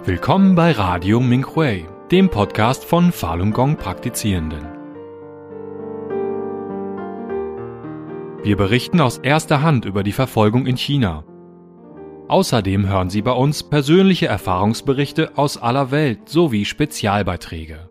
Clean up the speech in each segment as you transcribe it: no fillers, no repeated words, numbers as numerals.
Willkommen bei Radio Minhui, dem Podcast von Falun Gong Praktizierenden. Wir berichten aus erster Hand über die Verfolgung in China. Außerdem hören Sie bei uns persönliche Erfahrungsberichte aus aller Welt sowie Spezialbeiträge.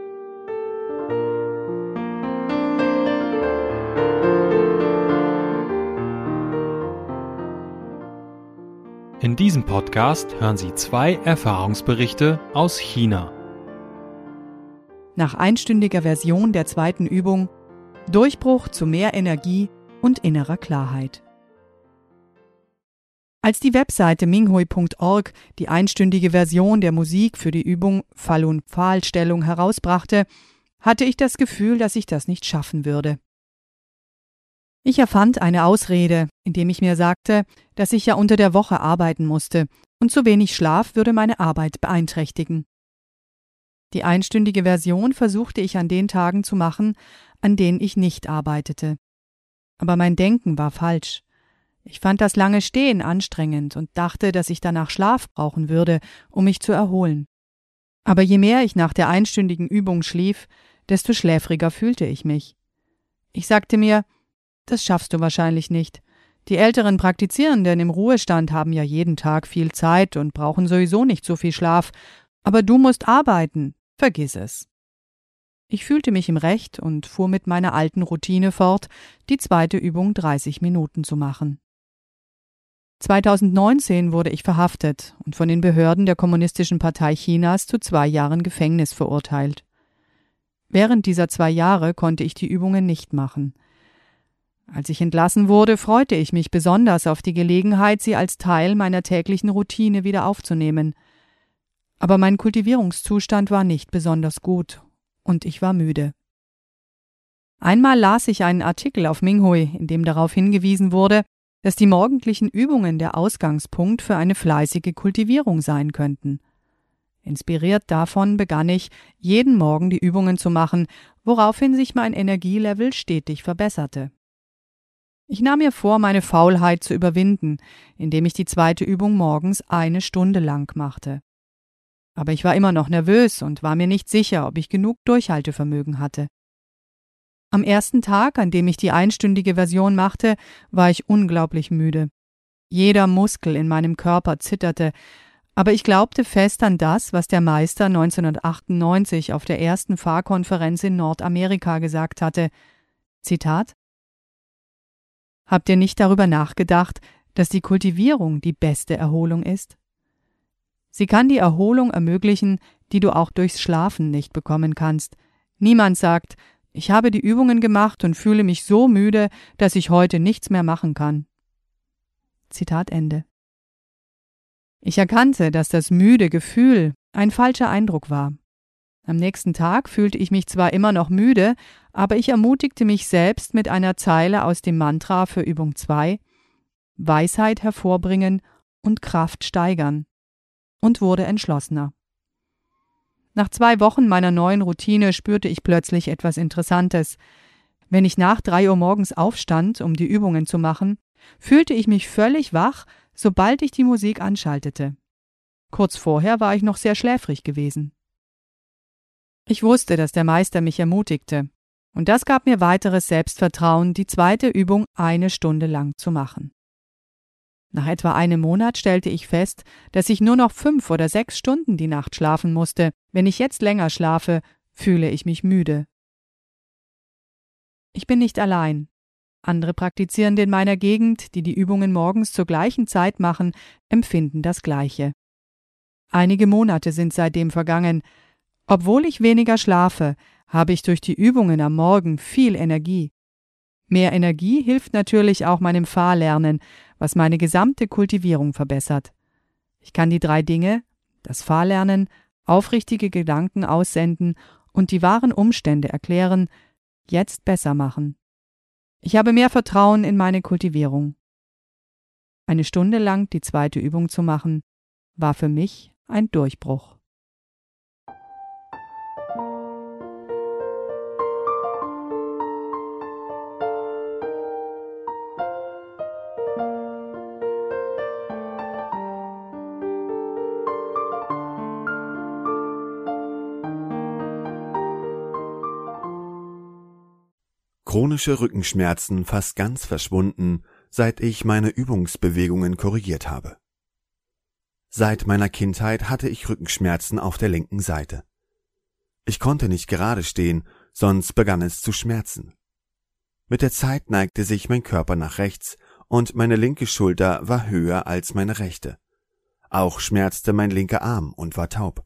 In diesem Podcast hören Sie 2 Erfahrungsberichte aus China. Nach einstündiger Version der zweiten Übung Durchbruch zu mehr Energie und innerer Klarheit. Als die Webseite minghui.org die einstündige Version der Musik für die Übung Falun-Pfahlstellung herausbrachte, hatte ich das Gefühl, dass ich das nicht schaffen würde. Ich erfand eine Ausrede, indem ich mir sagte, dass ich ja unter der Woche arbeiten musste und zu wenig Schlaf würde meine Arbeit beeinträchtigen. Die einstündige Version versuchte ich an den Tagen zu machen, an denen ich nicht arbeitete. Aber mein Denken war falsch. Ich fand das lange Stehen anstrengend und dachte, dass ich danach Schlaf brauchen würde, um mich zu erholen. Aber je mehr ich nach der einstündigen Übung schlief, desto schläfriger fühlte ich mich. Ich sagte mir, das schaffst du wahrscheinlich nicht. Die älteren Praktizierenden im Ruhestand haben ja jeden Tag viel Zeit und brauchen sowieso nicht so viel Schlaf. Aber du musst arbeiten. Vergiss es. Ich fühlte mich im Recht und fuhr mit meiner alten Routine fort, die zweite Übung 30 Minuten zu machen. 2019 wurde ich verhaftet und von den Behörden der Kommunistischen Partei Chinas zu 2 Jahren Gefängnis verurteilt. Während dieser 2 Jahre konnte ich die Übungen nicht machen. Als ich entlassen wurde, freute ich mich besonders auf die Gelegenheit, sie als Teil meiner täglichen Routine wieder aufzunehmen. Aber mein Kultivierungszustand war nicht besonders gut und ich war müde. Einmal las ich einen Artikel auf Minghui, in dem darauf hingewiesen wurde, dass die morgendlichen Übungen der Ausgangspunkt für eine fleißige Kultivierung sein könnten. Inspiriert davon begann ich, jeden Morgen die Übungen zu machen, woraufhin sich mein Energielevel stetig verbesserte. Ich nahm mir vor, meine Faulheit zu überwinden, indem ich die zweite Übung morgens 1 Stunde lang machte. Aber ich war immer noch nervös und war mir nicht sicher, ob ich genug Durchhaltevermögen hatte. Am ersten Tag, an dem ich die einstündige Version machte, war ich unglaublich müde. Jeder Muskel in meinem Körper zitterte, aber ich glaubte fest an das, was der Meister 1998 auf der ersten Pfarrkonferenz in Nordamerika gesagt hatte. Zitat: Habt ihr nicht darüber nachgedacht, dass die Kultivierung die beste Erholung ist? Sie kann die Erholung ermöglichen, die du auch durchs Schlafen nicht bekommen kannst. Niemand sagt, ich habe die Übungen gemacht und fühle mich so müde, dass ich heute nichts mehr machen kann. Zitat Ende. Ich erkannte, dass das müde Gefühl ein falscher Eindruck war. Am nächsten Tag fühlte ich mich zwar immer noch müde, aber ich ermutigte mich selbst mit einer Zeile aus dem Mantra für Übung 2, Weisheit hervorbringen und Kraft steigern, und wurde entschlossener. Nach 2 Wochen meiner neuen Routine spürte ich plötzlich etwas Interessantes. Wenn ich nach 3 Uhr morgens aufstand, um die Übungen zu machen, fühlte ich mich völlig wach, sobald ich die Musik anschaltete. Kurz vorher war ich noch sehr schläfrig gewesen. Ich wusste, dass der Meister mich ermutigte, und das gab mir weiteres Selbstvertrauen, die zweite Übung 1 Stunde lang zu machen. Nach etwa einem Monat stellte ich fest, dass ich nur noch 5 oder 6 Stunden die Nacht schlafen musste. Wenn ich jetzt länger schlafe, fühle ich mich müde. Ich bin nicht allein. Andere Praktizierende in meiner Gegend, die die Übungen morgens zur gleichen Zeit machen, empfinden das Gleiche. Einige Monate sind seitdem vergangen. Obwohl ich weniger schlafe, habe ich durch die Übungen am Morgen viel Energie. Mehr Energie hilft natürlich auch meinem Fahrlernen, was meine gesamte Kultivierung verbessert. Ich kann die 3 Dinge, das Fahrlernen, aufrichtige Gedanken aussenden und die wahren Umstände erklären, jetzt besser machen. Ich habe mehr Vertrauen in meine Kultivierung. 1 Stunde lang die zweite Übung zu machen, war für mich ein Durchbruch. chronische Rückenschmerzen fast ganz verschwunden, seit ich meine Übungsbewegungen korrigiert habe. Seit meiner Kindheit hatte ich Rückenschmerzen auf der linken Seite. Ich konnte nicht gerade stehen, sonst begann es zu schmerzen. Mit der Zeit neigte sich mein Körper nach rechts und meine linke Schulter war höher als meine rechte. Auch schmerzte mein linker Arm und war taub.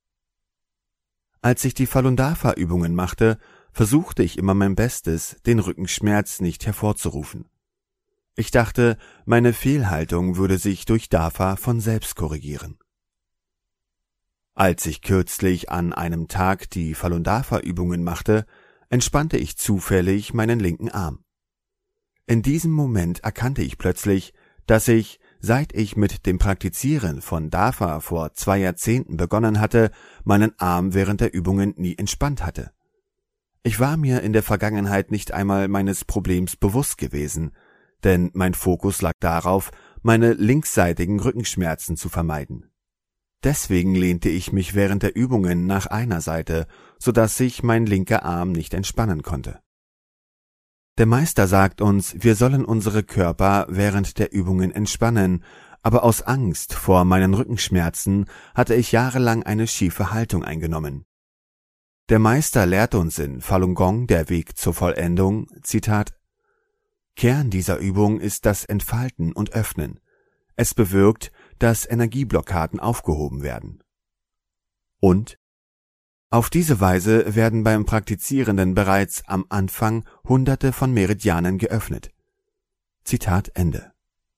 Als ich die Falun Dafa Übungen machte, versuchte ich immer mein Bestes, den Rückenschmerz nicht hervorzurufen. Ich dachte, meine Fehlhaltung würde sich durch Dafa von selbst korrigieren. Als ich kürzlich an einem Tag die Falun Dafa Übungen machte, entspannte ich zufällig meinen linken Arm. In diesem Moment erkannte ich plötzlich, dass ich, seit ich mit dem Praktizieren von Dafa vor 2 Jahrzehnten begonnen hatte, meinen Arm während der Übungen nie entspannt hatte. Ich war mir in der Vergangenheit nicht einmal meines Problems bewusst gewesen, denn mein Fokus lag darauf, meine linksseitigen Rückenschmerzen zu vermeiden. Deswegen lehnte ich mich während der Übungen nach einer Seite, sodass sich mein linker Arm nicht entspannen konnte. Der Meister sagt uns, wir sollen unsere Körper während der Übungen entspannen, aber aus Angst vor meinen Rückenschmerzen hatte ich jahrelang eine schiefe Haltung eingenommen. Der Meister lehrt uns in Falun Gong, der Weg zur Vollendung, Zitat, Kern dieser Übung ist das Entfalten und Öffnen. Es bewirkt, dass Energieblockaden aufgehoben werden. Und auf diese Weise werden beim Praktizierenden bereits am Anfang Hunderte von Meridianen geöffnet. Zitat Ende.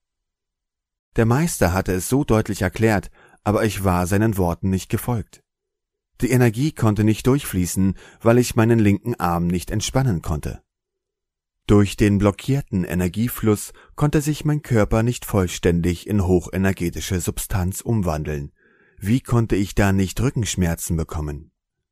Der Meister hatte es so deutlich erklärt, aber ich war seinen Worten nicht gefolgt. Die Energie konnte nicht durchfließen, weil ich meinen linken Arm nicht entspannen konnte. Durch den blockierten Energiefluss konnte sich mein Körper nicht vollständig in hochenergetische Substanz umwandeln. Wie konnte ich da nicht Rückenschmerzen bekommen?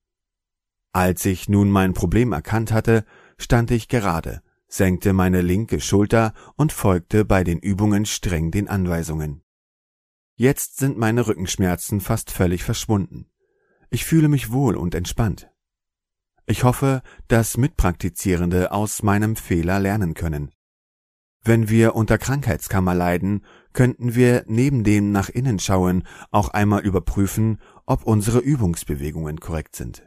Als ich nun mein Problem erkannt hatte, stand ich gerade, senkte meine linke Schulter und folgte bei den Übungen streng den Anweisungen. Jetzt sind meine Rückenschmerzen fast völlig verschwunden. Ich fühle mich wohl und entspannt. Ich hoffe, dass Mitpraktizierende aus meinem Fehler lernen können. Wenn wir unter Krankheitskammer leiden, könnten wir neben dem nach innen schauen auch einmal überprüfen, ob unsere Übungsbewegungen korrekt sind.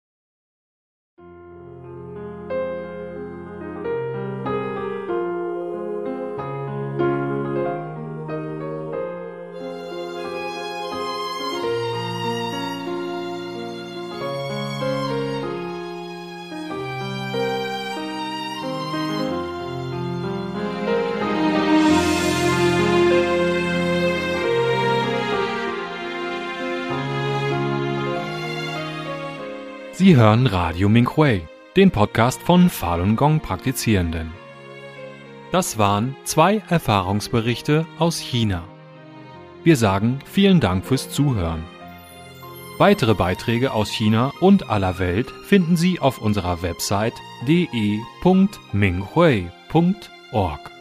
Sie hören Radio Minghui, den Podcast von Falun Gong Praktizierenden. Das waren 2 Erfahrungsberichte aus China. Wir sagen vielen Dank fürs Zuhören. Weitere Beiträge aus China und aller Welt finden Sie auf unserer Website de.minghui.org.